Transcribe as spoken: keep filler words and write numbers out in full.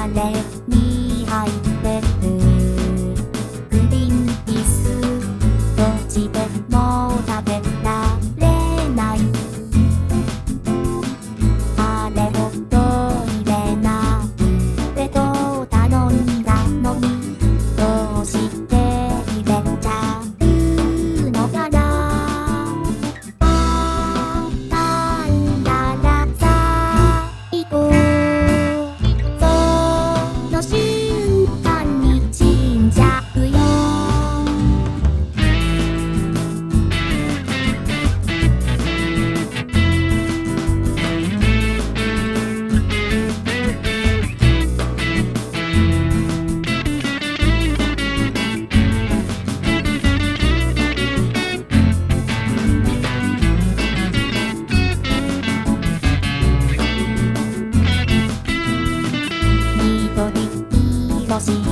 れに入ってるグリーンピースどっちでも食べられないあれほど入れないと頼んだのにどうして入れちゃうのかなあったんだらさいこその瞬間に死んじゃうよ緑色し